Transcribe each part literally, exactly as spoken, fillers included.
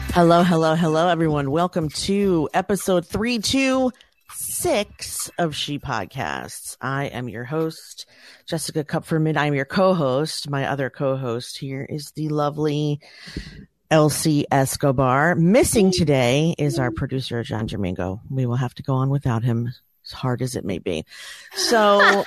Hello, hello, hello, everyone. Welcome to episode three two six of She Podcasts. I am your host, Jessica Kupferman. I'm your co-host. My other co-host here is the lovely Elsie Escobar. Missing today is our producer, John Domingo. We will have to go on without him, as hard as it may be. So,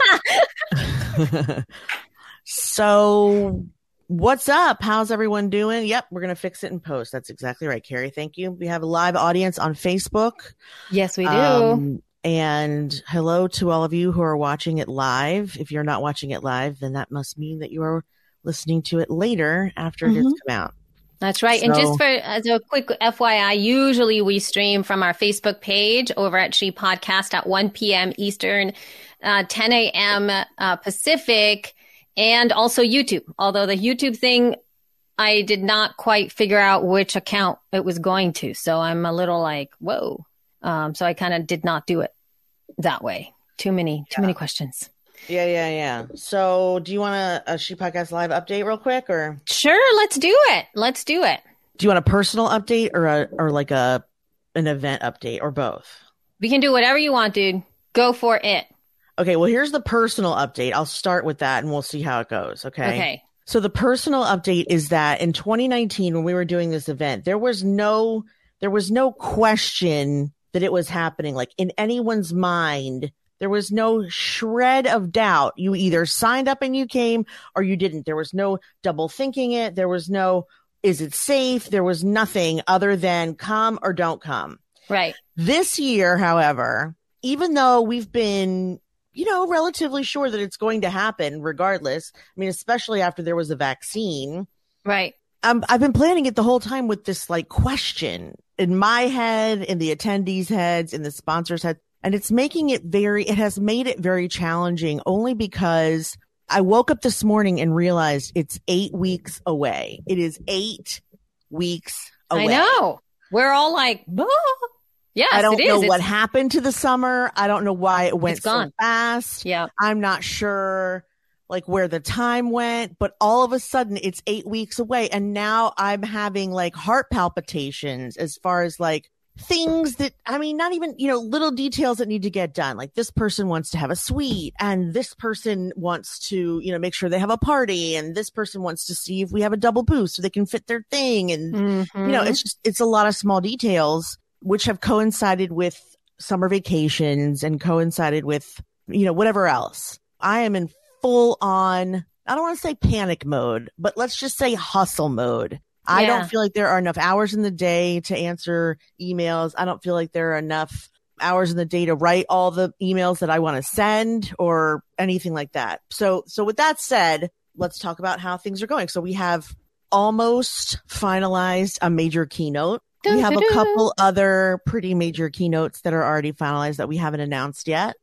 so... What's up? How's everyone doing? Yep, we're going to fix it in post. That's exactly right, Carrie. Thank you. We have a live audience on Facebook. Yes, we do. Um, and hello to all of you who are watching it live. If you're not watching it live, then that must mean that you are listening to it later after mm-hmm. it has come out. That's right. So, and just for as a quick F Y I, usually we stream from our Facebook page over at She Podcast at one p.m. Eastern, uh, ten a.m. Uh, Pacific. And also YouTube, although the YouTube thing, I did not quite figure out which account it was going to. So I'm a little like, whoa. Um, so I kind of did not do it that way. Too many, too yeah. many questions. Yeah, yeah, yeah. So do you want a, a She Podcast live update real quick or? Sure. Let's do it. Let's do it. Do you want a personal update or a, or like a, an event update or both? We can do whatever you want, dude. Go for it. Okay, well, here's the personal update. I'll start with that and we'll see how it goes. Okay. Okay. So the personal update is that in twenty nineteen, when we were doing this event, there was no, there was no question that it was happening. Like in anyone's mind, there was no shred of doubt. You either signed up and you came or you didn't. There was no double thinking it. There was no, is it safe? There was nothing other than come or don't come. Right. This year, however, even though we've been, you know, relatively sure that it's going to happen regardless. I mean, especially after there was a vaccine. Right. Um, I've been planning it the whole time with this like question in my head, in the attendees' heads, in the sponsors' head. And it's making it very, it has made it very challenging only because I woke up this morning and realized it's eight weeks away. It is eight weeks away. I know. We're all like, oh. Yes, I don't it know is. what it's, happened to the summer. I don't know why it went so fast. Yeah. I'm not sure like where the time went, but all of a sudden it's eight weeks away. And now I'm having like heart palpitations as far as like things that, I mean, not even, you know, little details that need to get done. Like this person wants to have a suite and this person wants to, you know, make sure they have a party and this person wants to see if we have a double booth so they can fit their thing. And, mm-hmm. you know, it's just, it's a lot of small details which have coincided with summer vacations and coincided with, you know, whatever else. I am in full on, I don't want to say panic mode, but let's just say hustle mode. Yeah. I don't feel like there are enough hours in the day to answer emails. I don't feel like there are enough hours in the day to write all the emails that I want to send or anything like that. So, so with that said, let's talk about how things are going. So we have almost finalized a major keynote. We have a couple other pretty major keynotes that are already finalized that we haven't announced yet.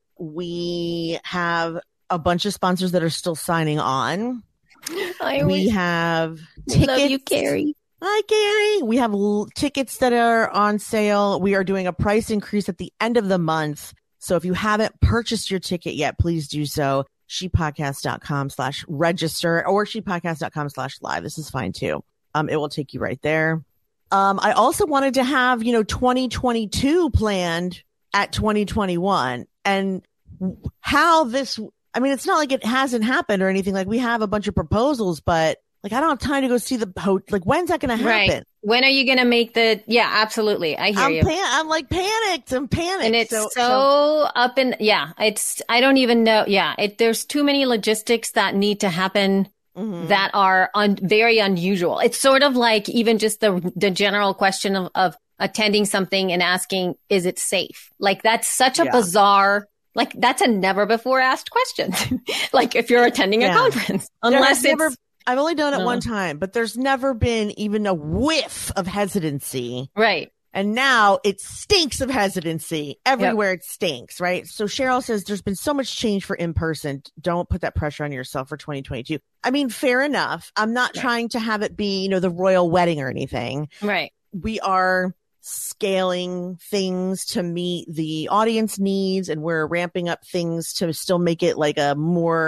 We have a bunch of sponsors that are still signing on. I we have tickets. Love you, Carrie. Hi, Carrie. We have l- tickets that are on sale. We are doing a price increase at the end of the month. So if you haven't purchased your ticket yet, please do so. shepodcast.com slash register or shepodcast.com slash live. This is fine too. Um, it will take you right there. Um, I also wanted to have, you know, twenty twenty-two planned at twenty twenty-one and how this, I mean, it's not like it hasn't happened or anything. Like we have a bunch of proposals, but like, I don't have time to go see the, ho- like, when's that going to happen? Right. When are you going to make the, yeah, absolutely. I hear I'm you. Pan- I'm like panicked. I'm panicked. And it's so, so, so up in, yeah, it's, I don't even know. Yeah. It, there's too many logistics that need to happen. Mm-hmm. That are un- very unusual. It's sort of like even just the the general question of, of attending something and asking, is it safe? Like that's such a yeah. bizarre, like that's a never before asked question. Like if you're attending yeah. a conference, unless it's never, I've only done it uh, one time, but there's never been even a whiff of hesitancy. Right. And now it stinks of hesitancy. Everywhere yep. it stinks, right? So Cheryl says there's been so much change for in-person. Don't put that pressure on yourself for twenty twenty-two. I mean, fair enough. I'm not right. trying to have it be, you know, the royal wedding or anything. Right. We are scaling things to meet the audience needs and we're ramping up things to still make it like a more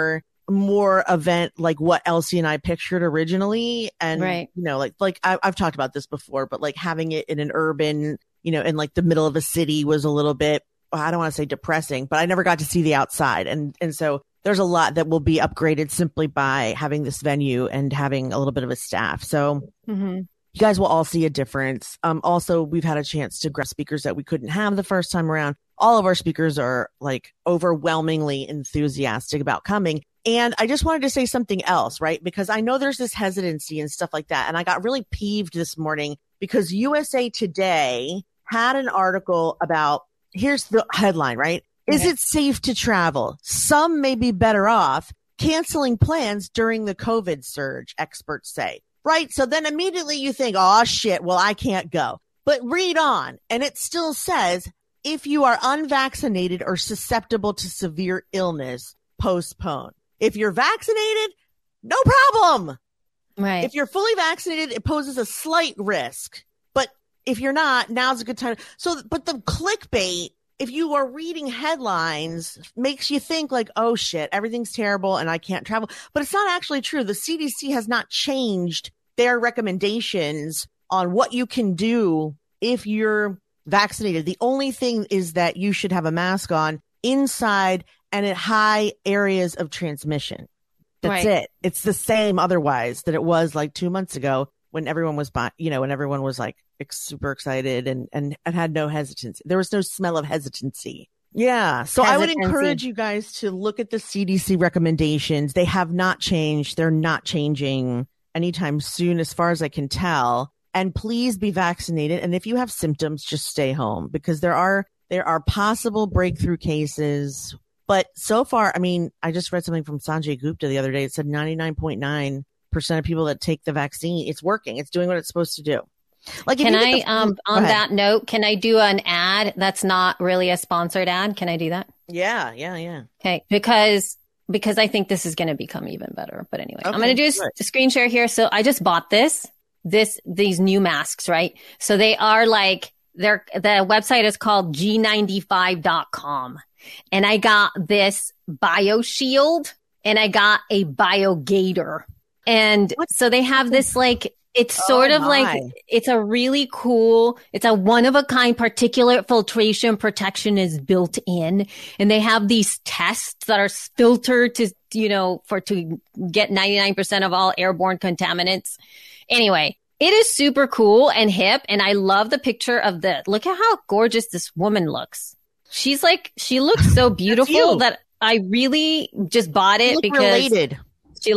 more event like what Elsie and I pictured originally. And, right. you know, like, like I, I've talked about this before, but like having it in an urban, you know, in like the middle of a city was a little bit, I don't want to say depressing, but I never got to see the outside. And, and so there's a lot that will be upgraded simply by having this venue and having a little bit of a staff. So mm-hmm. you guys will all see a difference. Um, also, we've had a chance to grab speakers that we couldn't have the first time around. All of our speakers are like overwhelmingly enthusiastic about coming. And I just wanted to say something else, right? Because I know there's this hesitancy and stuff like that. And I got really peeved this morning because U S A Today had an article about, here's the headline, right? Okay. Is it safe to travel? Some may be better off canceling plans during the COVID surge, experts say. Right? So then immediately you think, oh, shit, well, I can't go. But read on. And it still says, if you are unvaccinated or susceptible to severe illness, postpone. If you're vaccinated, no problem. Right. If you're fully vaccinated, it poses a slight risk. But if you're not, now's a good time. So, but the clickbait, if you are reading headlines, makes you think like, oh shit, everything's terrible and I can't travel. But it's not actually true. The C D C has not changed their recommendations on what you can do if you're vaccinated. The only thing is that you should have a mask on inside and at high areas of transmission. That's right. It. It's the same otherwise that it was like two months ago when everyone was, you know, when everyone was like super excited and, and, and had no hesitancy. There was no smell of hesitancy. Yeah. So hesitancy. I would encourage you guys to look at the C D C recommendations. They have not changed. They're not changing anytime soon, as far as I can tell. And please be vaccinated. And if you have symptoms, just stay home because there are, there are possible breakthrough cases. But so far, I mean, I just read something from Sanjay Gupta the other day. It said ninety-nine point nine percent of people that take the vaccine, it's working. It's doing what it's supposed to do. Like, can I, the, um, on that note, can I do an ad that's not really a sponsored ad? Can I do that? Yeah, yeah, yeah. Okay, because because I think this is going to become even better. But anyway, okay, I'm going to do a, a screen share here. So I just bought this, this these new masks, right? So they are like, they're the website is called G ninety-five dot com, and I got this BioShield and I got a BioGator, and what? So they have this like. It's sort oh of like, it's a really cool, it's a one of a kind particulate filtration protection is built in. And they have these tests that are filtered to, you know, for to get ninety-nine percent of all airborne contaminants. Anyway, it is super cool and hip. And I love the picture of the, look at how gorgeous this woman looks. She's like, she looks so beautiful that I really just bought it because related. She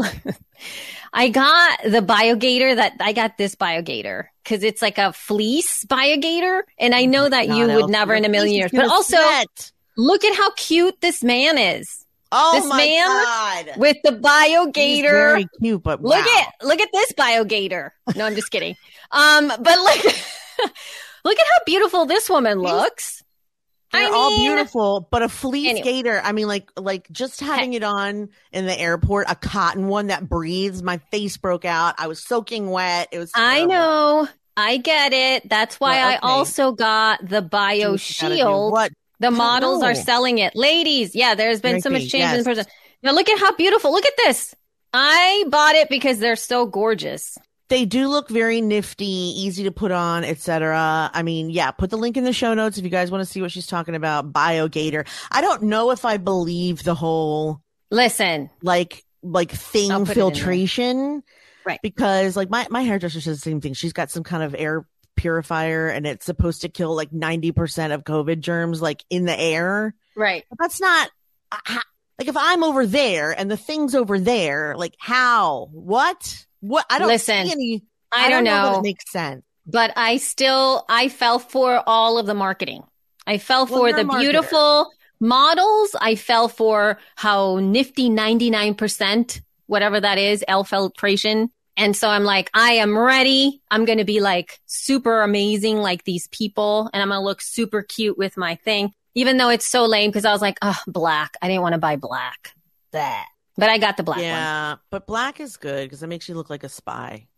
I got the BioGator that I got this BioGator because it's like a fleece BioGator. And I know that you would never in a million years, but also look at how cute this man is. Oh this my man God. With the BioGator. He's very cute, but wow. look at, look at this BioGator. No, I'm just kidding. Um, but like, look at how beautiful this woman looks. They're I all mean, beautiful, but a fleece anyway. gator. I mean, like, like just having it on in the airport, a cotton one that breathes. My face broke out. I was soaking wet. It was. I know. I get it. That's why well, okay. I also got the BioShield. What? The models know. are selling it. Ladies, yeah, there's been Ricky, so much change yes. in the person. Now look at how beautiful. Look at this. I bought it because they're so gorgeous. They do look very nifty, easy to put on, et cetera. I mean, yeah, put the link in the show notes if you guys want to see what she's talking about. BioGator. I don't know if I believe the whole listen, like like thing filtration, right? Because like my my hairdresser says the same thing. She's got some kind of air purifier, and it's supposed to kill like ninety percent of COVID germs, like in the air, right? But that's not. Uh, like if I'm over there and the thing's over there, like how? What? What I don't listen. See any, I, I don't, don't know. know that it makes sense, but I still I fell for all of the marketing. I fell well, for the beautiful models. I fell for how nifty ninety-nine percent, whatever that is, L filtration. And so I'm like, I am ready. I'm going to be like super amazing, like these people, and I'm going to look super cute with my thing, even though it's so lame because I was like, oh, black. I didn't want to buy black. That. But I got the black yeah, one. Yeah, but black is good because it makes you look like a spy.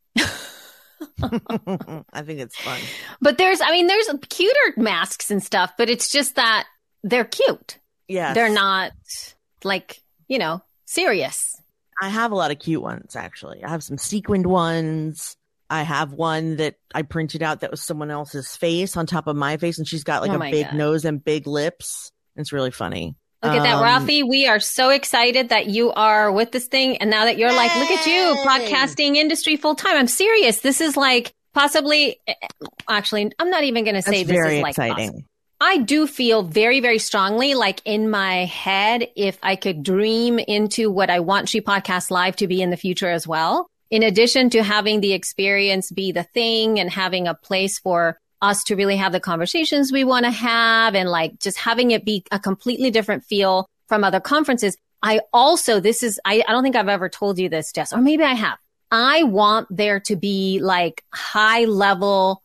I think it's fun. But there's, I mean, there's cuter masks and stuff, but it's just that they're cute. Yeah. They're not like, you know, Serious. I have a lot of cute ones, actually. I have some sequined ones. I have one that I printed out that was someone else's face on top of my face, and she's got like Oh a my big God. nose and big lips. It's really funny. Look at that, Um, Rafi. We are so excited that you are with this thing. And now that you're like, look at you, Yay! podcasting industry full time. I'm serious. This is like possibly, actually, I'm not even going to say That's this very is like exciting. possible. I do feel very, very strongly like in my head, if I could dream into what I want She Podcast Live to be in the future as well, in addition to having the experience be the thing and having a place for us to really have the conversations we want to have and like just having it be a completely different feel from other conferences. I also, this is, I, I don't think I've ever told you this, Jess, or maybe I have. I want there to be like high level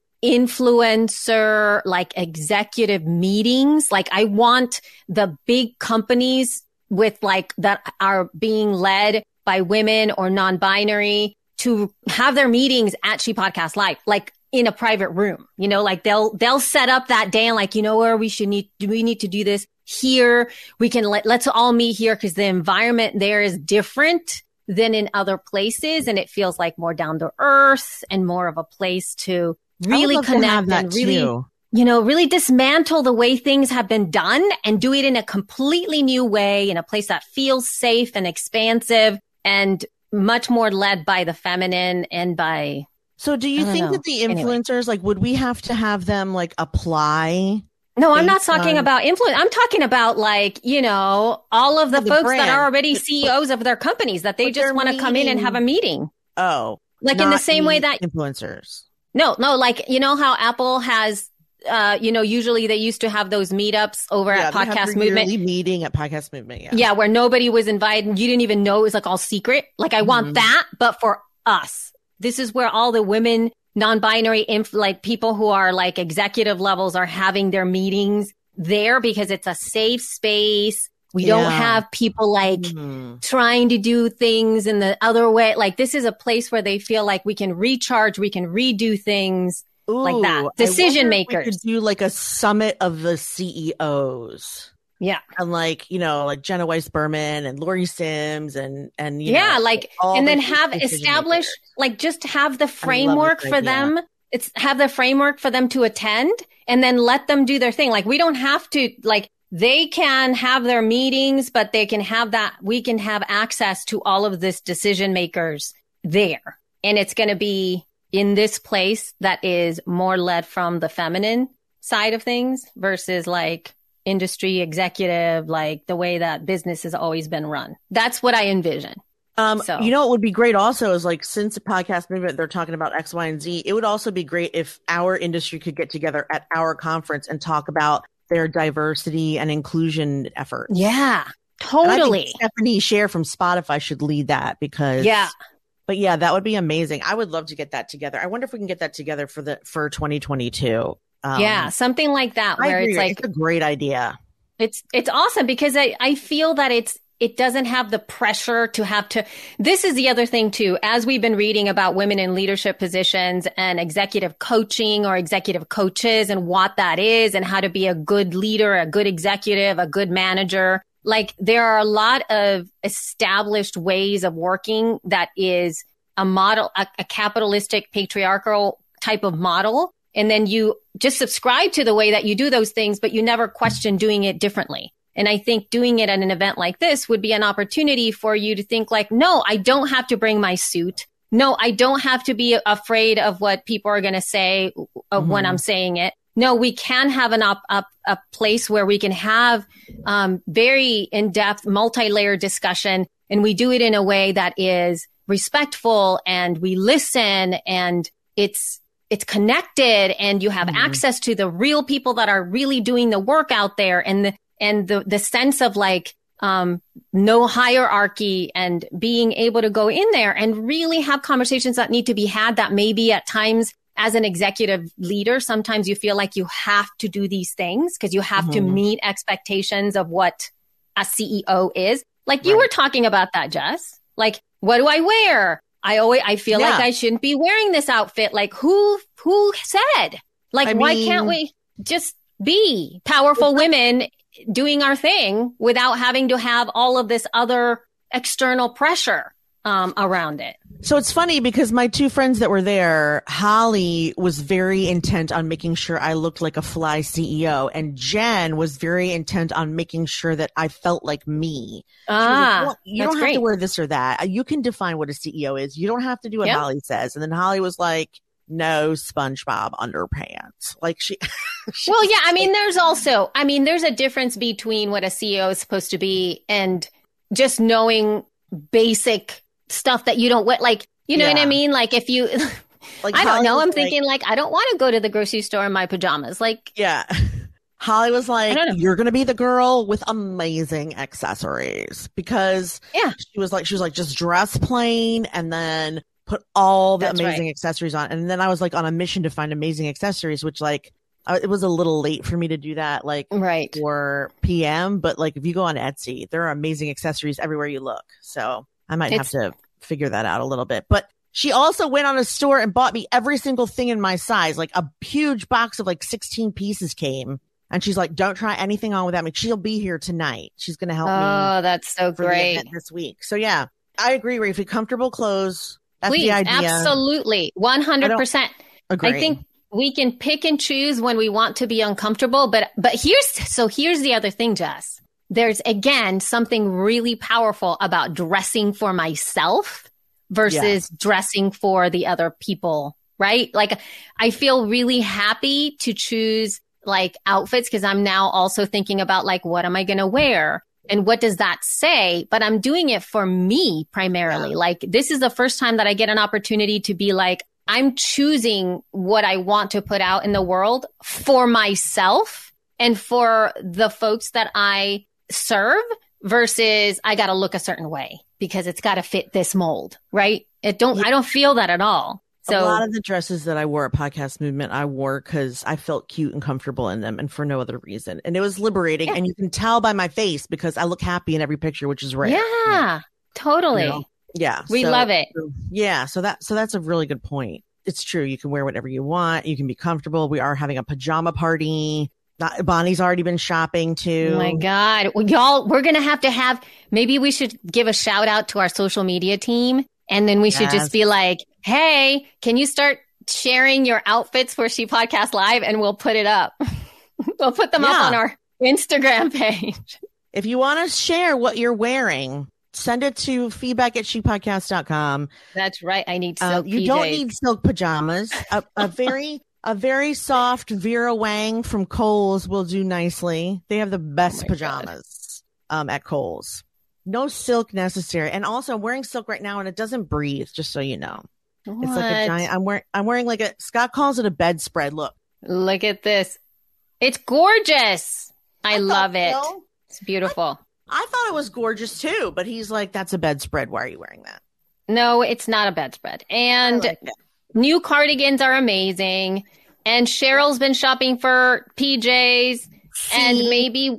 influencer, like executive meetings. Like I want the big companies with like that are being led by women or non-binary to have their meetings at She Podcast Live, like in a private room, you know, like they'll, they'll set up that day and like, you know, where we should need, do we need to do this here? We can let, let's all meet here because the environment there is different than in other places. And it feels like more down to earth and more of a place to really connect and really, too. you know, really dismantle the way things have been done and do it in a completely new way, in a place that feels safe and expansive and much more led by the feminine and by. So do you I don't think know. that the Anyway. influencers, like, would we have to have them like apply? No, I'm not based talking on- about influence. I'm talking about like, you know, all of the, The folks brand. that are already But- C E Os of their companies that they but just they're want to come in and meeting- have a meeting. Oh, Like in the not same way meet that, influencers. no, no, like, you know how Apple has, uh, you know, usually they used to have those meetups over Yeah, at they have Podcast their Movement. yearly meeting at Podcast Movement. Yeah. Yeah, where nobody was invited and you didn't even know it was like all secret. Like I want Mhm. that, but for us. This is where all the women, non-binary, inf- like people who are like executive levels are having their meetings there because it's a safe space. We don't Yeah. have people like Mhm. trying to do things in the other way. Like this is a place where they feel like we can recharge, we can redo things. Like that. Ooh, I Decision wonder if we makers. could do like a summit of the C E Os. Yeah. And like, you know, like Jenna Weiss Berman and Lori Sims and, and, you yeah, know, like, all and the then key have decision establish, makers. like, just have the this framework for idea. them. It's have the framework for them to attend and then let them do their thing. Like, we don't have to, like, they can have their meetings, but they can have that, we can have access to all of this decision makers there. And it's going to be in this place that is more led from the feminine side of things versus like industry executive, like the way that business has always been run. That's what I envision. Um, So- you know, what would be great also is like, since the Podcast Movement, they're talking about X, Y, and Z. It would also be great if our industry could get together at our conference and talk about their diversity and inclusion efforts. Yeah, And I think totally. Stephanie Scher from Spotify should lead that because Yeah. But yeah, that would be amazing. I would love to get that together. I wonder if we can get that together for the for twenty twenty-two. Um, Yeah, something like that I where agree. it's like it's a great idea. it's it's awesome because I I feel that it's it doesn't have the pressure to have to. This is the other thing too. As we've been reading about women in leadership positions and executive coaching or executive coaches and what that is and how to be a good leader, a good executive, a good manager. Like there are a lot of established ways of working that is a model, a, a capitalistic patriarchal type of model. And then you just subscribe to the way that you do those things, but you never question doing it differently. And I think doing it at an event like this would be an opportunity for you to think like, no, I don't have to bring my suit. No, I don't have to be afraid of what people are going to say of Mhm. when I'm saying it. No, we can have an op, up a place where we can have um, very in-depth, multi-layered discussion, and we do it in a way that is respectful, and we listen, and it's it's connected, and you have Mhm. access to the real people that are really doing the work out there, and the and the the sense of like um, no hierarchy, and being able to go in there and really have conversations that need to be had. That maybe at times, as an executive leader, sometimes you feel like you have to do these things because you have to Mhm. meet expectations of what a C E O is. Like you Right. were talking about that, Jess. Like, what do I wear? I always, I feel Yeah. like I shouldn't be wearing this outfit. Like who, who said? Like, I why mean- can't we just be powerful women doing our thing without having to have all of this other external pressure um, around it. So it's funny because my two friends that were there, Holly was very intent on making sure I looked like a fly C E O, and Jen was very intent on making sure that I felt like me. Ah, like, well, you don't have great. to wear this or that. You can define what a C E O is. You don't have to do what yep. Holly says. And then Holly was like, no SpongeBob underpants. Like she, she well, yeah, I mean, there's also, I mean, there's a difference between what a C E O is supposed to be and just knowing basic stuff that you don't want. Like, you know yeah. what I mean? Like if you, like I don't know, I'm like, thinking like, I don't want to go to the grocery store in my pajamas. Like, yeah. Holly was like, you're going to be the girl with amazing accessories because yeah. she was like, she was like, just dress plain and then put all the That's amazing right. accessories on. And then I was like on a mission to find amazing accessories, which like, uh, it was a little late for me to do that, like right. for P M. But like, if you go on Etsy, there are amazing accessories everywhere you look. So I might It's- have to figure that out a little bit. But she also went on a store and bought me every single thing in my size. Like a huge box of like sixteen pieces came. And she's like, don't try anything on without me. She'll be here tonight. She's going to help oh, me. Oh, that's so great. This week. So yeah, I agree, Rafe. Comfortable clothes. That's Please, the idea. Absolutely. one hundred percent. I, agree. I think we can pick and choose when we want to be uncomfortable. But, but here's, so here's the other thing, Jess. There's again, something really powerful about dressing for myself versus yes. dressing for the other people, right? Like I feel really happy to choose like outfits because I'm now also thinking about like, what am I going to wear? And what does that say? But I'm doing it for me primarily. Yeah. Like this is the first time that I get an opportunity to be like, I'm choosing what I want to put out in the world for myself and for the folks that I serve versus I got to look a certain way because it's got to fit this mold, right? It don't, yeah. I don't feel that at all. So a lot of the dresses that I wore at Podcast Movement, I wore because I felt cute and comfortable in them and for no other reason. And it was liberating. Yeah. And you can tell by my face because I look happy in every picture, which is rare. Yeah, totally. You know? Yeah. We so, love it. So, yeah. So that, so that's a really good point. It's true. You can wear whatever you want. You can be comfortable. We are having a pajama party. Not, Bonnie's already been shopping too. Oh my God. Well, y'all, we're going to have to have, maybe we should give a shout out to our social media team. And then we should yes. just be like, hey, can you start sharing your outfits for She Podcast Live? And we'll put it up. We'll put them yeah. up on our Instagram page. If you want to share what you're wearing, send it to feedback at she podcast dot com. That's right. I need Uh, silk you P Js. don't need silk pajamas. A, a very, a very soft Vera Wang from Kohl's will do nicely. They have the best oh pajamas um, at Kohl's. No silk necessary. And also I'm wearing silk right now and it doesn't breathe, just so you know. What? It's like a giant, I'm wearing, I'm wearing like a, Scott calls it a bedspread. Look. Look at this. It's gorgeous. I, I love it. so. It's beautiful. I, I thought it was gorgeous too, but he's like, that's a bedspread. Why are you wearing that? No, it's not a bedspread. And like new cardigans are amazing. And Cheryl's been shopping for P Js See? and maybe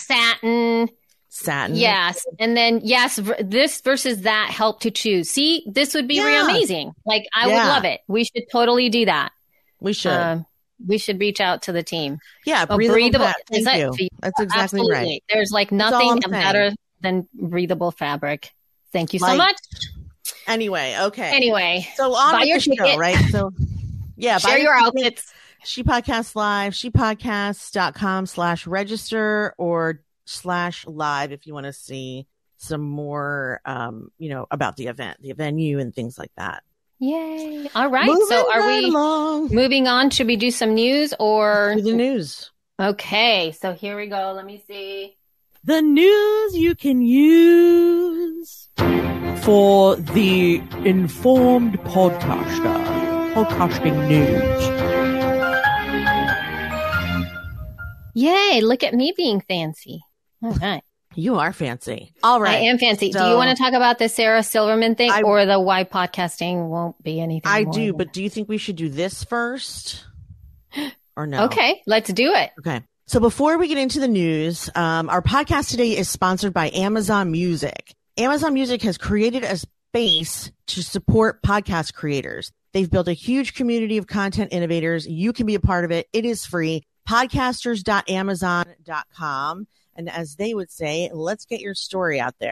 satin. Satin. Yes. And then, yes, v- this versus that help to choose. See, this would be Yeah. really amazing. Like, I Yeah. would love it. We should totally do that. We should. Um, we should reach out to the team. yeah. Oh, Breathable. breathable. Fat. Is Thank that- you. That's exactly Absolutely. right. There's like all nothing I'm saying. better than breathable fabric. Thank you so Like, much. Anyway. Okay. Anyway, So on buy with your the show, ticket. right? So yeah, buy share your ticket. outfits. She Podcast Live, shepodcast.com slash register or slash live if you want to see some more, um, you know, about the event, the venue and things like that. Yay. All right. Moving so are right we along moving on? Should we do some news or? to the news? Okay. So here we go. Let me see. The news you can use for the informed podcaster. Podcasting news. Yay. Look at me being fancy. All right. You are fancy. All right. I am fancy. So- do you want to talk about the Sarah Silverman thing I- or the why podcasting won't be anything? I more do, than- but do you think we should do this first or no? Okay. Let's do it. Okay. So before we get into the news, um, our podcast today is sponsored by Amazon Music. Amazon Music has created a space to support podcast creators. They've built a huge community of content innovators. You can be a part of it. It is free. podcasters dot amazon dot com. And as they would say, let's get your story out there.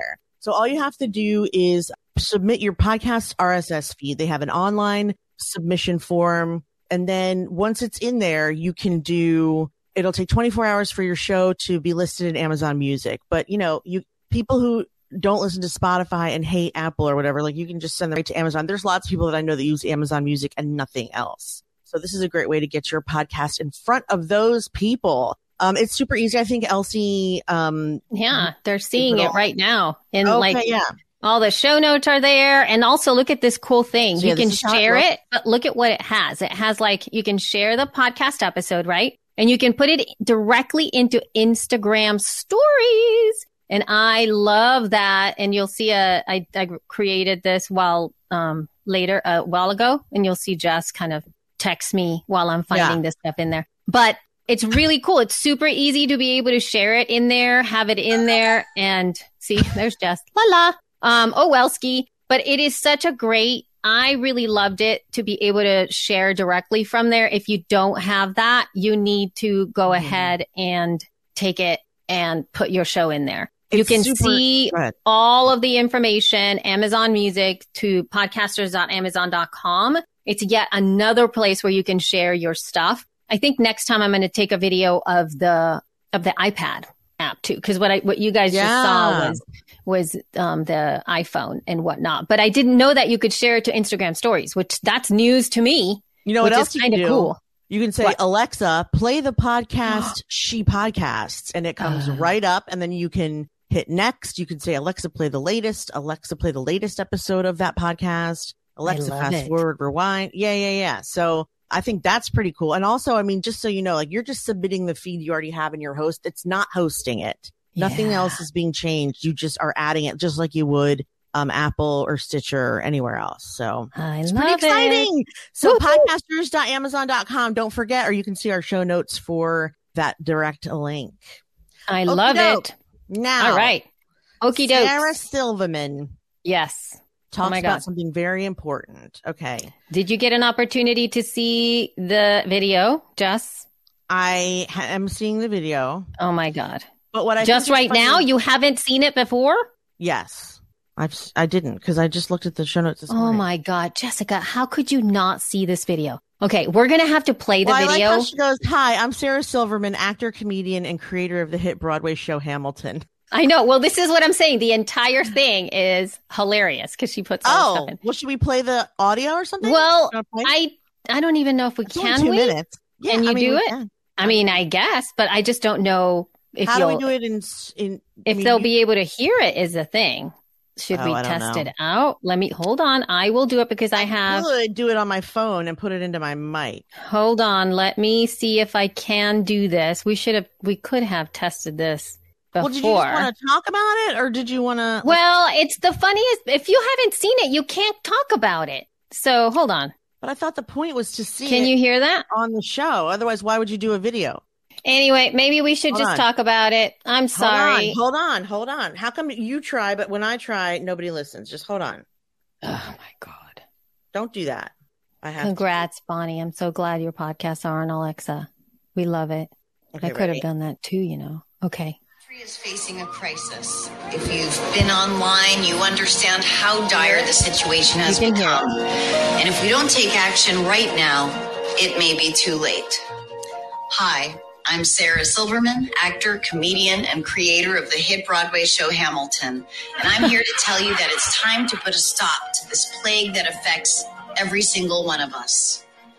So all you have to do is submit your podcast R S S feed. They have an online submission form. And then once it's in there, you can do, it'll take twenty-four hours for your show to be listed in Amazon Music. But, you know, you people who don't listen to Spotify and hate Apple or whatever, like you can just send them right to Amazon. There's lots of people that I know that use Amazon Music and nothing else. So this is a great way to get your podcast in front of those people. Um, it's super easy. I think Elsie, um, yeah, they're seeing it right now. And okay, like, yeah. all the show notes are there. And also look at this cool thing. So, you yeah, can share it, it, but look at what it has. It has like, you can share the podcast episode, right? And you can put it directly into Instagram stories. And I love that. And you'll see a, I, I created this while, um, later, a while ago, and you'll see Jess kind of text me while I'm finding yeah. this stuff in there. But it's really cool. It's super easy to be able to share it in there, have it in there, and see, there's Jess. La la. Um, oh, Welski. But it is such a great, I really loved it to be able to share directly from there. If you don't have that, you need to go mm-hmm. ahead and take it and put your show in there. It's you can super, see all of the information, Amazon Music to podcasters dot amazon dot com. It's yet another place where you can share your stuff. I think next time I'm going to take a video of the of the iPad app too, because what I what you guys yeah. just saw was was um, the iPhone and whatnot. But I didn't know that you could share it to Instagram Stories, which that's news to me. You know what which else is kind of cool. You can say, what? Alexa, play the podcast She Podcasts, and it comes uh, right up. And then you can hit next. You can say, Alexa, play the latest. Alexa, play the latest episode of that podcast. Alexa, fast it. forward, rewind. Yeah, yeah, yeah. So I think that's pretty cool. And also, I mean, just so you know, like you're just submitting the feed you already have in your host. It's not hosting it. Yeah. Nothing else is being changed. You just are adding it just like you would um, Apple or Stitcher or anywhere else. So I it's love pretty exciting. It. So Woo-hoo. podcasters dot amazon dot com. Don't forget, or you can see our show notes for that direct link. I Okey love doke. It. Now, all right. Okie doke. Sarah Silverman. Yes. Talks oh about God. something very important. Okay. Did you get an opportunity to see the video, Jess? I ha- am seeing the video. Oh my God. But what I just right funny, now, you haven't seen it before? Yes. I've, I didn't because I just looked at the show notes this oh morning. Oh my God. Jessica, how could you not see this video? Okay. We're going to have to play the well, video. I like how she goes, hi, I'm Sarah Silverman, actor, comedian, and creator of the hit Broadway show Hamilton. I know. Well, this is what I'm saying. The entire thing is hilarious because she puts all oh, stuff in. Well, should we play the audio or something? Well, I I don't even know if we it's can. Two we? minutes. Yeah, can you I mean, do it? Can. I mean, I guess, but I just don't know if how you'll, do we do it in in. If I mean, they'll you, be able to hear it is the thing. Should oh, we I test know. it out? Let me hold on. I will do it because I have. I could do it on my phone and put it into my mic. Hold on. Let me see if I can do this. We should have. We could have tested this. Before. Well, did you just want to talk about it, or did you want to? Well, it's the funniest. If you haven't seen it, you can't talk about it. So hold on. But I thought the point was to see. Can it you hear that on the show? Otherwise, why would you do a video? Anyway, maybe we should hold just on. talk about it. I'm sorry. Hold on, hold on, hold on. How come you try, but when I try, nobody listens? Just hold on. Oh my God! Don't do that. I have. Congrats, to. Bonnie. I'm so glad your podcasts are on Alexa. We love it. Okay, I could ready? have done that too, you know. Okay. Is facing a crisis. If you've been online, you understand how dire the situation has become. And if we don't take action right now, it may be too late. Hi, I'm Sarah Silverman, actor, comedian, and creator of the hit Broadway show Hamilton. And I'm here to tell you that it's time to put a stop to this plague that affects every single one of us.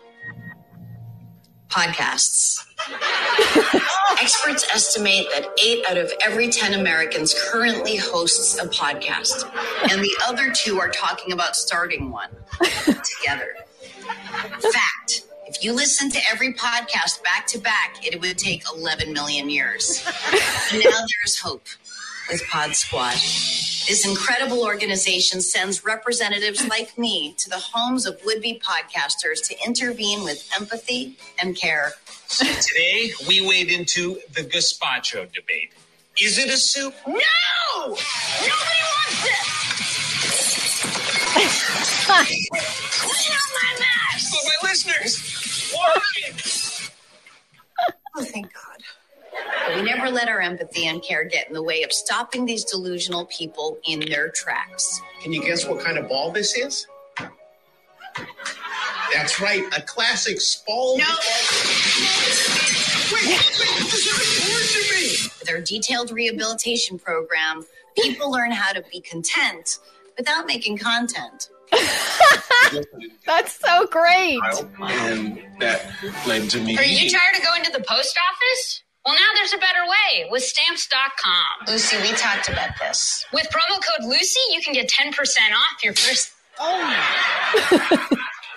Podcasts. Experts estimate that eight out of every ten Americans currently hosts a podcast, and the other two are talking about starting one together. Fact, if you listen to every podcast back to back, it would take eleven million years. And now there's hope with Pod Squad. This incredible organization sends representatives like me to the homes of would-be podcasters to intervene with empathy and care. Today, we wade into the gazpacho debate. Is it a soup? No! Nobody wants this! Clean up my mess! But my listeners! Why? Oh, thank God. But we never let our empathy and care get in the way of stopping these delusional people in their tracks. Can you guess what kind of ball this is? That's right, a classic Spalding. No. Wait, wait, this is torture me. With our detailed rehabilitation program, people learn how to be content without making content. That's so great. And that led to me. Are you tired of going to the post office? Well, now there's a better way with stamps dot com. Lucy, we talked about this. With promo code Lucy, you can get ten percent off your first. Oh.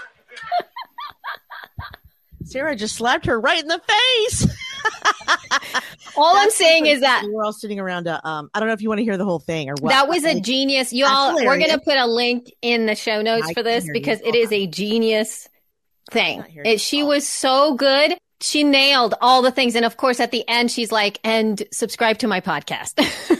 Sarah just slapped her right in the face. All I'm That's saying like is that we're all sitting around a, um, I don't know if you want to hear the whole thing or what. that was a Like, genius. You that's all, we're hilarious. going to put a link in the show notes I for can this hear because you. it is a genius thing. not hear It, you. she was so good. She nailed all the things. And of course, at the end, she's like, and subscribe to my podcast.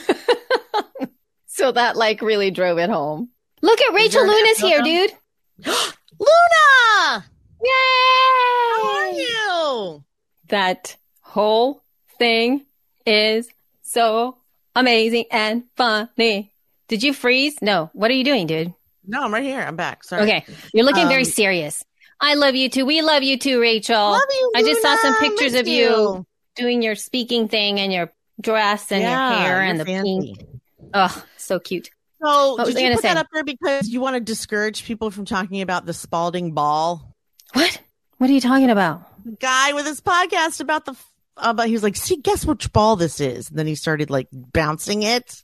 So that like really drove it home. Look at Rachel there an Luna's here, episode? dude. Luna! Yay! How are you? That whole thing is so amazing and funny. Did you freeze? No. What are you doing, dude? No, I'm right here. I'm back. Sorry. Okay. You're looking very Um, serious. I love you too. We love you too, Rachel. Love you, I just saw Luna. some pictures Miss of you doing your speaking thing and your dress and Yeah, your hair you're and the fancy. pink. Oh, so cute. So, What was did I you gonna put that say? up there because you want to discourage people from talking about the Spalding ball? What? What are you talking about? The guy with his podcast about the, about, he was like, see, guess which ball this is? And then he started like bouncing it.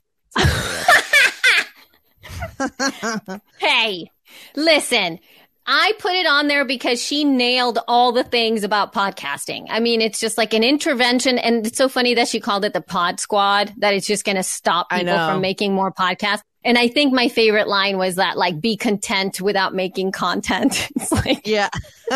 Hey, listen, I put it on there because she nailed all the things about podcasting. I mean, it's just like an intervention. And it's so funny that she called it the Pod Squad, that it's just going to stop I people know. from making more podcasts. And I think my favorite line was that, like, be content without making content. It's like, Yeah.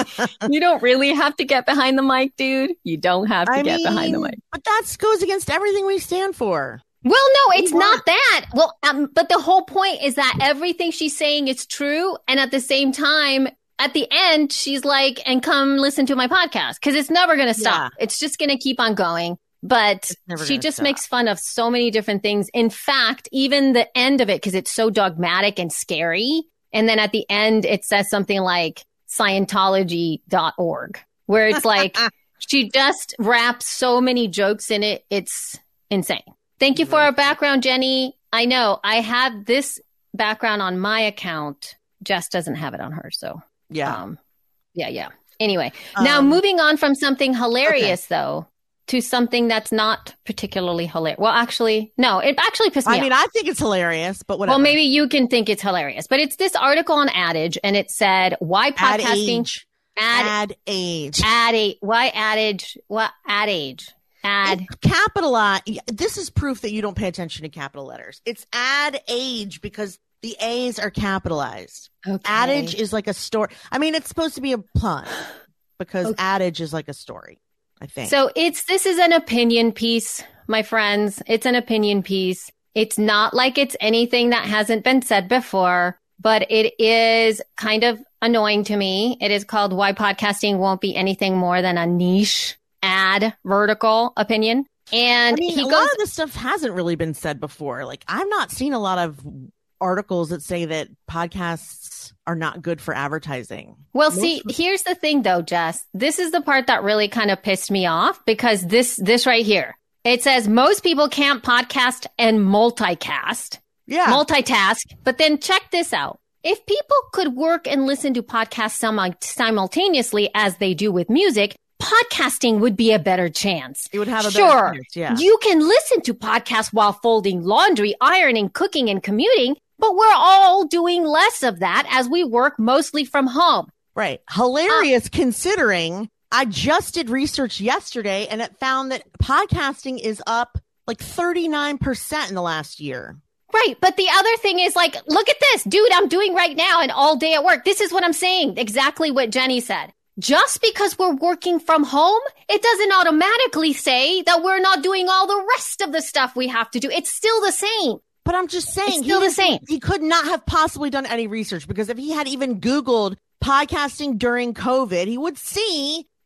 you don't really have to get behind the mic, dude. You don't have to I get mean, behind the mic. but that goes against everything we stand for. Well, no, it's We not that. Well, um, but the whole point is that everything she's saying is true. And at the same time, at the end, she's like, and come listen to my podcast because it's never going to stop. Yeah. It's just going to keep on going. But never she gonna just stop. makes fun of so many different things. In fact, even the end of it, because it's so dogmatic and scary. And then at the end, it says something like Scientology dot org, where it's like, she just wraps so many jokes in it. It's insane. Thank you for our background, Jenny. I know I have this background on my account. Jess doesn't have it on hers. So, Yeah. um, yeah, yeah. Anyway, now Um, moving on from something hilarious, though, to something that's not particularly hilarious. Well, actually, no, it actually pissed me I mean, off. I think it's hilarious, but whatever. Well, maybe you can think it's hilarious, but it's this article on Adage, and it said, why Ad podcasting? age. Ad, Ad age. ad, age. Why adage? What ad age? Ad. Capitalize. This is proof that you don't pay attention to capital letters. It's ad age because the A's are capitalized. Okay. Adage is like a story. I mean, it's supposed to be a pun because Okay. adage is like a story, I think. So it's, this is an opinion piece, my friends. It's an opinion piece. It's not like it's anything that hasn't been said before, but it is kind of annoying to me. It is called Why Podcasting Won't Be Anything More Than a Niche Ad Vertical Opinion. And I mean, he a goes, lot of this stuff hasn't really been said before. Like, I've not seen a lot of articles that say that podcasts are not good for advertising. well, most see, of- here's the thing though, Jess. This is the part that really kind of pissed me off because this, this right here, it says most people can't podcast and multicast. Yeah. multitask. But then check this out. If people could work and listen to podcasts sim- simultaneously as they do with music, podcasting would be a better chance. It would have a better Sure, chance, yeah. you can listen to podcasts while folding laundry, ironing, cooking, and commuting, but we're all doing less of that as we work mostly from home. Right. Hilarious considering I just did research yesterday and it found that podcasting is up like thirty-nine percent in the last year. Right. But the other thing is like, look at this, dude, I'm doing right now and all day at work. This is what I'm saying. Exactly what Jenny said. Just because we're working from home, it doesn't automatically say that we're not doing all the rest of the stuff we have to do. It's still the same. But I'm just saying, It's still he the same. He could not have possibly done any research because if he had even Googled podcasting during COVID, he would see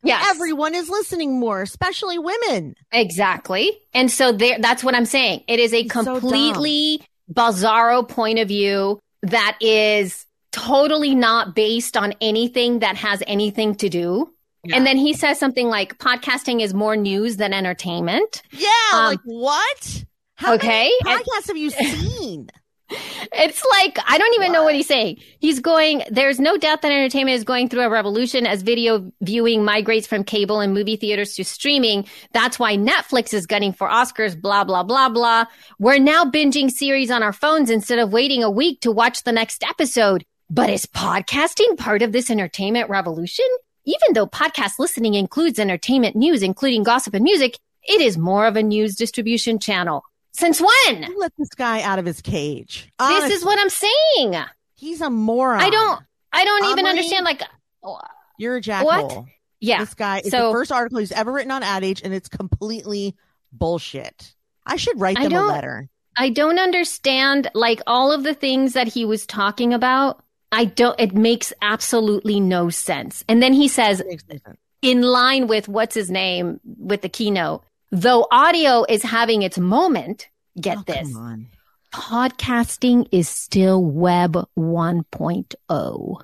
Yes. Everyone is listening more, especially women. Exactly. And so there, that's what I'm saying. It is a It's so completely bizarro point of view that is totally not based on anything that has anything to do. Yeah. And then he says something like podcasting is more news than entertainment. Yeah. Um, like what? How okay. many podcasts have you seen? It's like, I don't even what? know what he's saying. He's going, there's no doubt that entertainment is going through a revolution as video viewing migrates from cable and movie theaters to streaming. That's why Netflix is gunning for Oscars, blah, blah, blah, blah. We're now binging series on our phones instead of waiting a week to watch the next episode. But is podcasting part of this entertainment revolution? Even though podcast listening includes entertainment news, including gossip and music, it is more of a news distribution channel. Since when? You let this guy out of his cage. Honestly. This is what I'm saying. He's a moron. I don't, I don't even Amory, understand. Like, you're a jackal. What? Yeah. This guy is so, the first article he's ever written on Ad Age, and it's completely bullshit. I should write them a letter. I don't understand, like, all of the things that he was talking about. I don't, it makes absolutely no sense. And then he says, in line with what's his name with the keynote, though audio is having its moment, get oh, this, come on. podcasting is still web one point oh.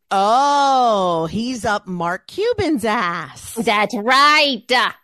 Oh, he's up Mark Cuban's ass. That's right.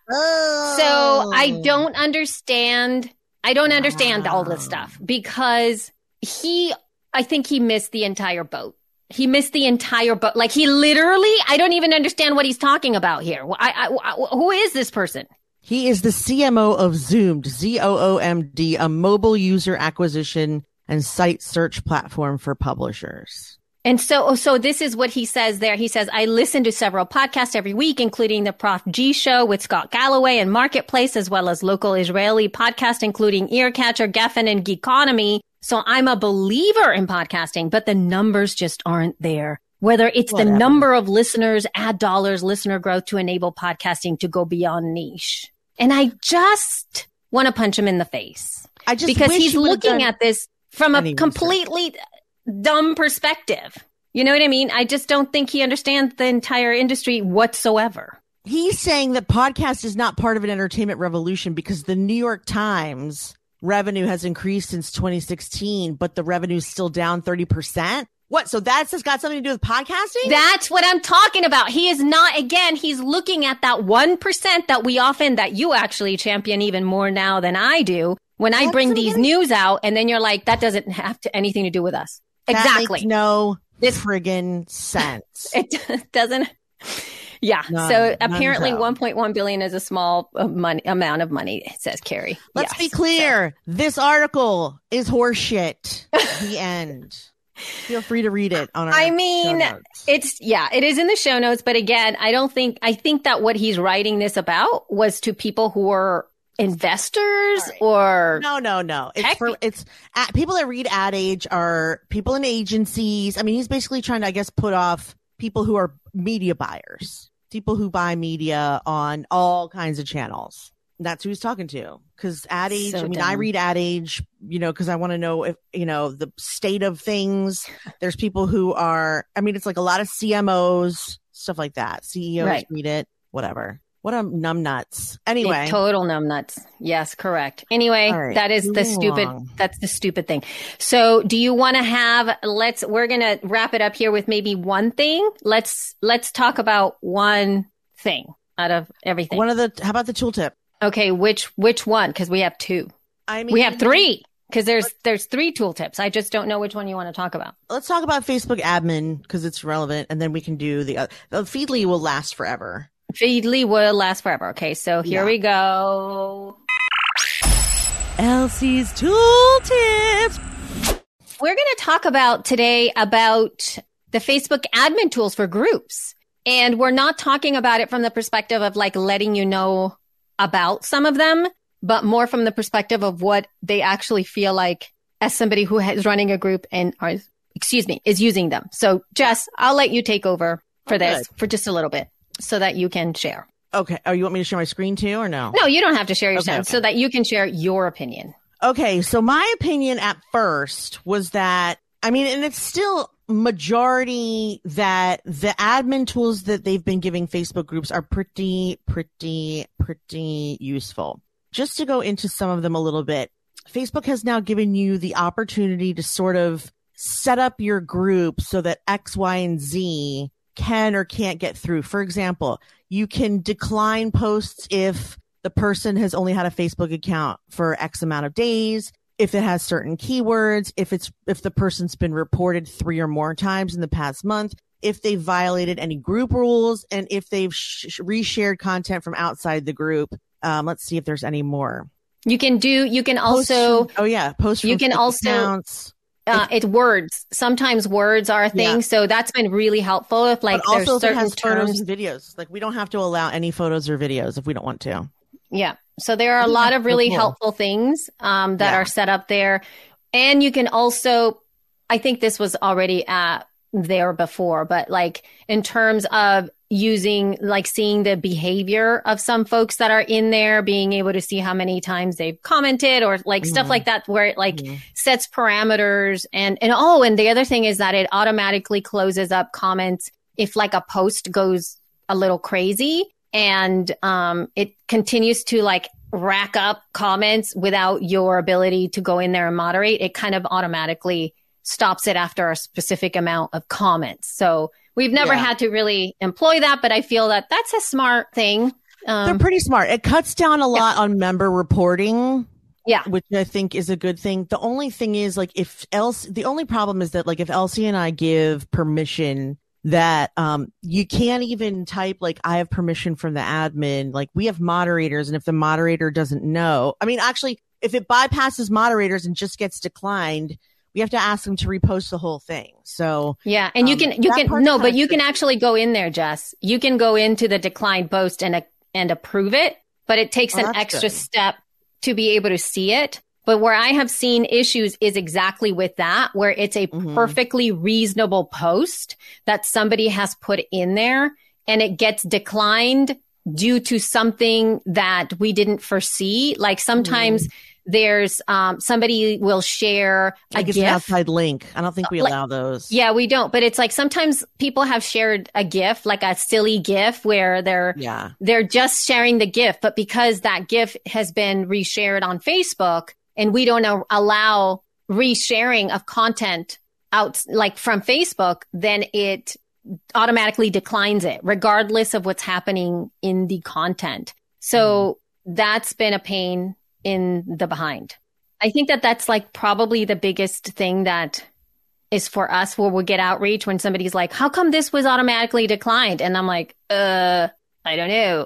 Oh. So I don't understand. I don't understand wow. all this stuff because he, I think he missed the entire boat. He missed the entire boat. Like he literally, I don't even understand what he's talking about here. I, I, I, who is this person? He is the C M O of Zoomed, Z O O M D, a mobile user acquisition and site search platform for publishers. And so, so this is what he says there. He says, I listen to several podcasts every week, including the Prof G Show with Scott Galloway and Marketplace, as well as local Israeli podcasts, including Earcatcher, Geffen, and Geekonomy. So I'm a believer in podcasting, but the numbers just aren't there. Whether it's Whatever. the number of listeners, ad dollars, listener growth to enable podcasting to go beyond niche. And I just want to punch him in the face. I just because wish he's looking at this from a completely research. dumb perspective. You know what I mean? I just don't think he understands the entire industry whatsoever. He's saying that podcast is not part of an entertainment revolution because the New York Times revenue has increased since twenty sixteen, but the revenue is still down thirty percent. What? So that's just got something to do with podcasting? That's what I'm talking about. He is not, again, he's looking at that one percent that we often, that you actually champion even more now than I do. When I bring these news out and then you're like, that doesn't have to anything to do with us. That exactly. Makes no this friggin' sense. It doesn't. Yeah. None, so apparently so. one point one billion is a small money, amount of money, says Carrie. Let's yes, be clear. So. This article is horseshit. The end. Feel free to read it on our I mean, show notes. It's, yeah, it is in the show notes. But again, I don't think, I think that what he's writing this about was to people who are investors right. or. No, no, no. It's for, it's uh, people that read Ad Age are people in agencies. I mean, he's basically trying to, I guess, put off people who are media buyers, people who buy media on all kinds of channels. That's who he's talking to. Because Ad Age, so I mean, dumb. I read Ad Age, you know, because I want to know if, you know, the state of things. There's people who are, I mean, it's like a lot of C M Os, stuff like that. C E Os right. read it, whatever. What a numbnuts. Anyway. Total numbnuts. Yes, correct. Anyway, right. that is the stupid, that's the stupid thing. So do you want to have, let's, we're going to wrap it up here with maybe one thing. Let's, let's talk about one thing out of everything. One of the, how about the tooltip? Okay, which which one? Because we have two. I mean, we have three. Because there's there's three tooltips. I just don't know which one you want to talk about. Let's talk about Facebook admin because it's relevant, and then we can do the other. The Feedly will last forever. Feedly will last forever. Okay, so here yeah. we go. Elsie's tooltips. We're going to talk about today about the Facebook admin tools for groups, and we're not talking about it from the perspective of like letting you know about some of them, but more from the perspective of what they actually feel like as somebody who is running a group and, or, excuse me, is using them. So Jess, I'll let you take over for okay. this for just a little bit so that you can share. Okay. Oh, you want me to share my screen too or no? No, you don't have to share your okay, screen okay. so that you can share your opinion. Okay. So my opinion at first was that I mean, and it's still majority that the admin tools that they've been giving Facebook groups are pretty, pretty, pretty useful. Just to go into some of them a little bit, Facebook has now given you the opportunity to sort of set up your group so that X, Y, and Z can or can't get through. For example, you can decline posts if the person has only had a Facebook account for X amount of days, if it has certain keywords, if it's if the person's been reported three or more times in the past month, if they've violated any group rules, and if they've sh- reshared content from outside the group. Um, let's see if there's any more. You can do, you can also, post from, oh yeah, post from you can also, accounts. Uh, it's words. Sometimes words are a thing. Yeah. So that's been really helpful. If like, but also there's certain if it has terms. Photos and videos. Like we don't have to allow any photos or videos if we don't want to. Yeah. So there are a lot of really cool. helpful things um, that Yeah. are set up there. And you can also, I think this was already uh, there before, but like in terms of using, like seeing the behavior of some folks that are in there, being able to see how many times they've commented or like mm-hmm. stuff like that, where it like mm-hmm. sets parameters. And, and oh, and the other thing is that it automatically closes up comments if like a post goes a little crazy. And um, it continues to like rack up comments without your ability to go in there and moderate. It kind of automatically stops it after a specific amount of comments. So we've never Yeah. had to really employ that, but I feel that that's a smart thing. Um, They're pretty smart. It cuts down a lot yeah. on member reporting. Yeah. Which I think is a good thing. The only thing is like if else, the only problem is that like if Elsie and I give permission that um you can't even type like I have permission from the admin. Like we have moderators, and if the moderator doesn't know, I mean, actually, if it bypasses moderators and just gets declined, we have to ask them to repost the whole thing. So yeah, and you um, can you that can part's no, kinda but you can tricky. actually go in there, Jess. You can go into the declined post and uh, and approve it, but it takes Oh, an that's extra good. step to be able to see it. But where I have seen issues is exactly with that, where it's a Mhm. perfectly reasonable post that somebody has put in there and it gets declined due to something that we didn't foresee. Like sometimes there's um, somebody will share a Like it's an GIF. outside link. I don't think we Like- allow those. Yeah, we don't. But it's like sometimes people have shared a GIF, like a silly GIF where they're Yeah. they're just sharing the GIF, but because that GIF has been reshared on Facebook and we don't a- allow resharing of content out like from Facebook, then it automatically declines it regardless of what's happening in the content. So that's been a pain in the behind. I think that that's like probably the biggest thing that is for us where we get outreach when somebody's like, how come this was automatically declined? And I'm like, uh, I don't know.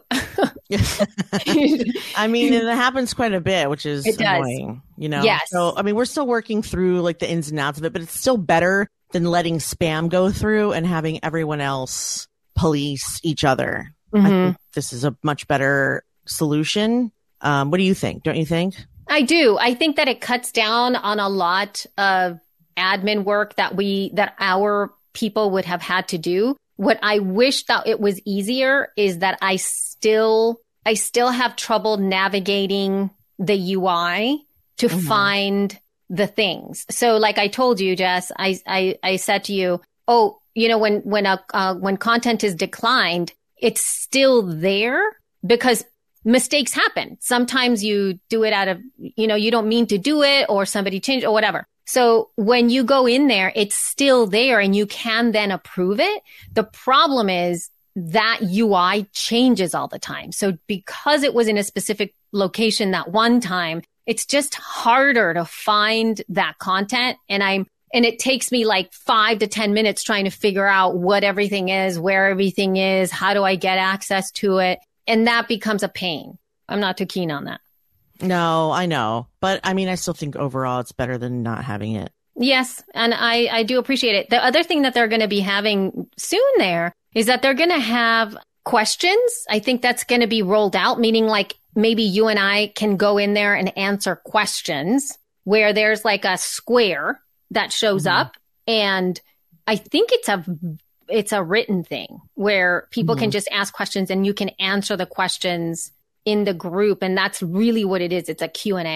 I mean, and it happens quite a bit, which is It does. annoying, you know? Yes. So, I mean, we're still working through like the ins and outs of it, but it's still better than letting spam go through and having everyone else police each other. I Mhm. think this is a much better solution. Um, what do you think? Don't you think? I do. I think that it cuts down on a lot of admin work that we, that our people would have had to do. What I wish that it was easier is that I still, I still have trouble navigating the U I to Mhm. find the things. So like I told you, Jess, I, I, I said to you, oh, you know, when, when a, uh, when content is declined, it's still there because mistakes happen. Sometimes you do it out of, you know, you don't mean to do it or somebody changed or whatever. So when you go in there, it's still there and you can then approve it. The problem is that U I changes all the time. So because it was in a specific location that one time, it's just harder to find that content. And I'm, and it takes me like five to ten minutes trying to figure out what everything is, where everything is, how do I get access to it? And that becomes a pain. I'm not too keen on that. No, I know. But I mean, I still think overall it's better than not having it. Yes. And I, I do appreciate it. The other thing that they're going to be having soon there is that they're going to have questions. I think that's going to be rolled out, meaning like maybe you and I can go in there and answer questions where there's like a square that shows Mhm. up. And I think it's a it's a written thing where people Mhm. can just ask questions and you can answer the questions in the group. And that's really what it is. It's a Q and A.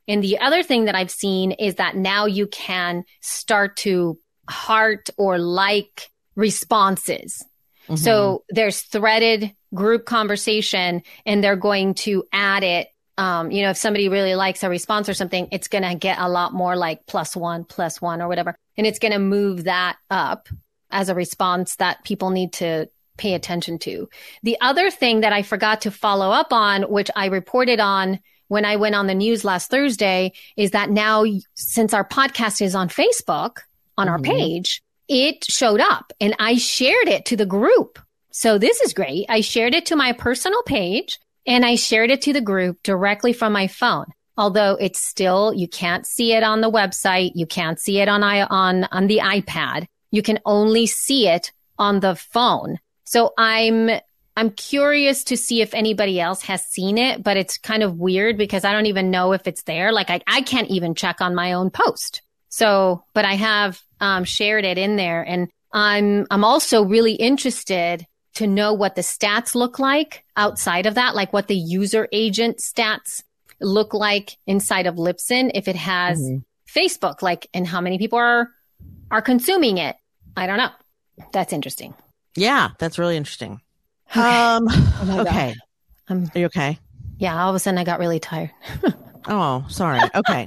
And the other thing that I've seen is that now you can start to heart or like responses. Mm-hmm. So there's threaded group conversation and they're going to add it. Um, you know, if somebody really likes a response or something, it's going to get a lot more like plus one, plus one or whatever. And it's going to move that up as a response that people need to pay attention to. The other thing that I forgot to follow up on, which I reported on when I went on the news last Thursday, is that now since our podcast is on Facebook, on mm-hmm. our page, it showed up and I shared it to the group. So this is great. I shared it to my personal page and I shared it to the group directly from my phone. Although it's still, you can't see it on the website. You can't see it on, on, on the iPad. You can only see it on the phone. So I'm, I'm curious to see if anybody else has seen it, but it's kind of weird because I don't even know if it's there. Like I, I can't even check on my own post. So, but I have, um, shared it in there and I'm, I'm also really interested to know what the stats look like outside of that, like what the user agent stats look like inside of Libsyn, if it has mm-hmm. Facebook, like, and how many people are, are consuming it. I don't know. That's interesting. Yeah, that's really interesting. Okay. Um, oh okay. Um, Are you okay? Yeah. All of a sudden I got really tired. Oh, sorry. Okay.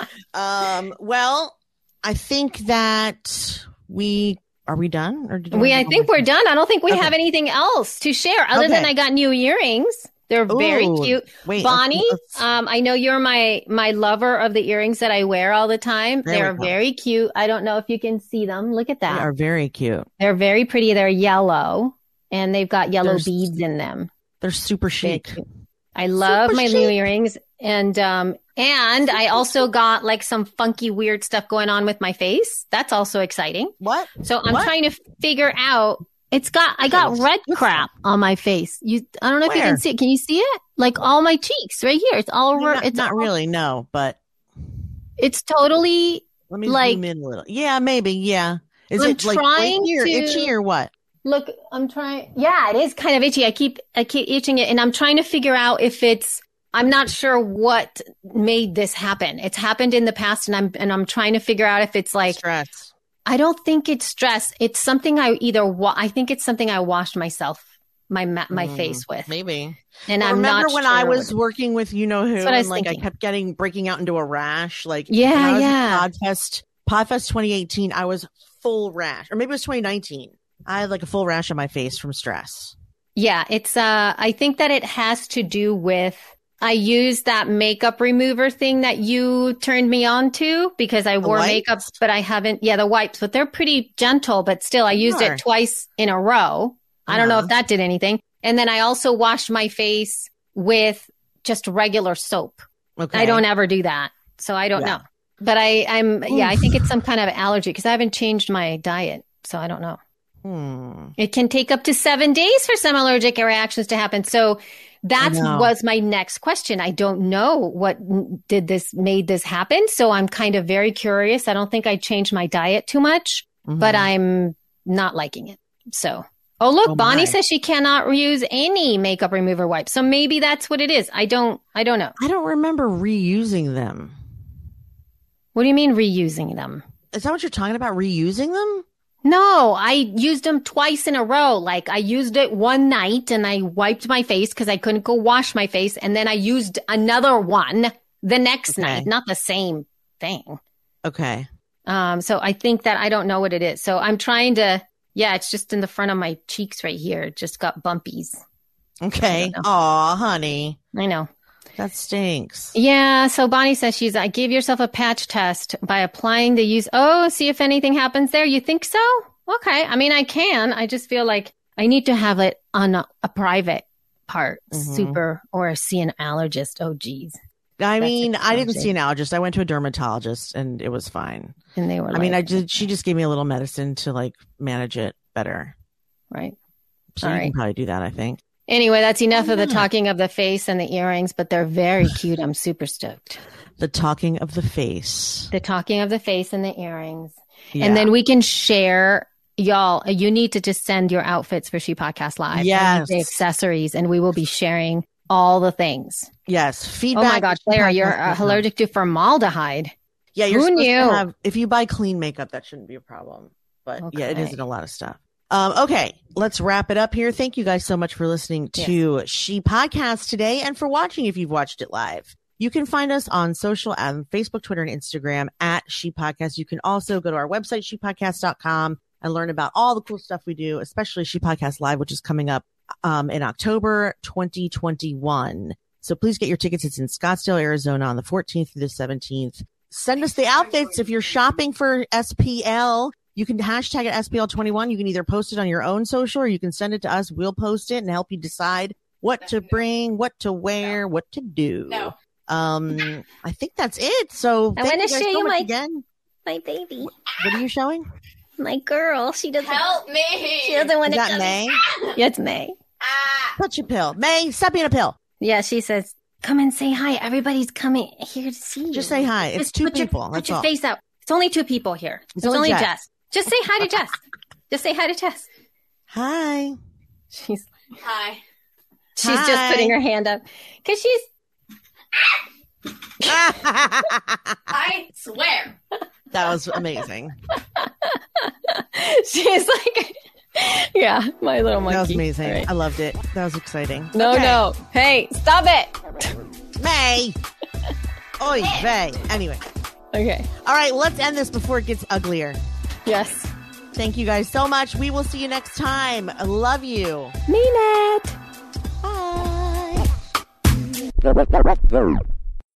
um, well, I think that we, are we done? Or did we, I think we're done. I don't think we okay. have anything else to share other okay. than I got new earrings. They're Ooh, very cute. Wait, Bonnie, let's, let's... Um, I know you're my, my lover of the earrings that I wear all the time. There They're very cute. I don't know if you can see them. Look at that. They are very cute. They're very pretty. They're yellow and they've got yellow they're, beads in them. They're super chic. I love super my chic. new earrings. And, um, and I also got like some funky weird stuff going on with my face. That's also exciting. What? So I'm what? trying to figure out. It's got, I got red crap on my face. You, I don't know if Where? you can see it. Can you see it? Like all my cheeks right here. It's all over. Not, it's not all, really. No, but it's totally let me like, zoom in a little. Yeah, maybe. Yeah. Is I'm it like right here, to, itchy or what? Look, I'm trying. Yeah, it is kind of itchy. I keep, I keep itching it and I'm trying to figure out if it's, I'm not sure what made this happen. It's happened in the past and I'm, and I'm trying to figure out if it's like stress. I don't think it's stress. It's something I either, wa- I think it's something I washed myself, my ma- my mm, face with. Maybe. And well, I'm remember not when sure I was working with you know who, and I like thinking. I kept getting, breaking out into a rash. Like, yeah, when I was yeah. at Podfest, Podfest twenty eighteen, I was full rash. Or maybe it was twenty nineteen. I had like a full rash on my face from stress. Yeah, it's, uh, I think that it has to do with, I used that makeup remover thing that you turned me on to because I wore makeup, but I haven't. Yeah, the wipes, but they're pretty gentle, but still I used sure. it twice in a row. I don't know if that did anything. And then I also washed my face with just regular soap. Okay. I don't ever do that. So I don't yeah. know, but I, I'm, Oof. yeah, I think it's some kind of allergy because I haven't changed my diet. So I don't know. Hmm. It can take up to seven days for some allergic reactions to happen. So that was my next question. I don't know what did this made this happen. So I'm kind of very curious. I don't think I changed my diet too much, mm-hmm. but I'm not liking it. So, oh, look, oh Bonnie says she cannot use any makeup remover wipes. So maybe that's what it is. I don't, I don't know. I don't remember reusing them. What do you mean reusing them? Is that what you're talking about? Reusing them? No, I used them twice in a row. Like I used it one night and I wiped my face because I couldn't go wash my face. And then I used another one the next okay. night, not the same thing. Okay. Um, so I think that I don't know what it is. So I'm trying to, yeah, it's just in the front of my cheeks right here. It just got bumpies. Okay. Aw, honey. I know. That stinks. Yeah. So Bonnie says she's, I give yourself a patch test by applying the use. Oh, see if anything happens there. You think so? Okay. I mean, I can. I just feel like I need to have it on a, a private part, mm-hmm. super, or see an allergist. Oh, geez. I That's mean, I didn't see an allergist. I went to a dermatologist and it was fine. And they were I like, mean, I did, she just gave me a little medicine to like manage it better. Right. So All you right. can probably do that, I think. Anyway, that's enough of the talking of the face and the earrings, but they're very cute. I'm super stoked. The talking of the face. The talking of the face and the earrings. Yeah. And then we can share, y'all, you need to just send your outfits for She Podcast Live. Yes. The accessories, and we will be sharing all the things. Yes. Feedback. Oh my gosh, Claire, you're uh, allergic to formaldehyde. Yeah, you're Who supposed knew? to have, if you buy clean makeup, that shouldn't be a problem. But Okay. yeah, it is in a lot of stuff. Um, okay, let's wrap it up here. Thank you guys so much for listening to yes. She Podcast today and for watching if you've watched it live. You can find us on social, um, Facebook, Twitter, and Instagram at She Podcast. You can also go to our website, she podcast dot com, and learn about all the cool stuff we do, especially She Podcast Live, which is coming up um, in October twenty twenty-one. So please get your tickets. It's in Scottsdale, Arizona on the fourteenth through the seventeenth. Send us the outfits. If you're shopping for S P L, you can hashtag it S P L twenty-one. You can either post it on your own social or you can send it to us. We'll post it and help you decide what to bring, what to wear, what to do. No. Um, I think that's it. So I thank want you to guys show so you much my again. my baby, What are you showing? my girl. She doesn't Help me. She doesn't want Is to that come. May? Yeah, it's May. Ah. Touch a pill. May, stop being a pill. Yeah, she says, "Come and say hi. Everybody's coming here to see you." Just say hi. It's Just two put your- people. Put That's your all. face out. It's only two people here. It's, It's only only Jess. Jess. Just say hi to Jess. Just say hi to Jess. Hi. She's Hi. she's Hi. just putting her hand up because she's. I swear. That was amazing. She's like, yeah, my little monkey. That was amazing. All right. I loved it. That was exciting. No, Okay. no. Hey, stop it. May. Oy vey. Anyway. Okay. All right, let's end this before it gets uglier. Yes. Thank you guys so much. We will see you next time. I love you. Mean it. Bye.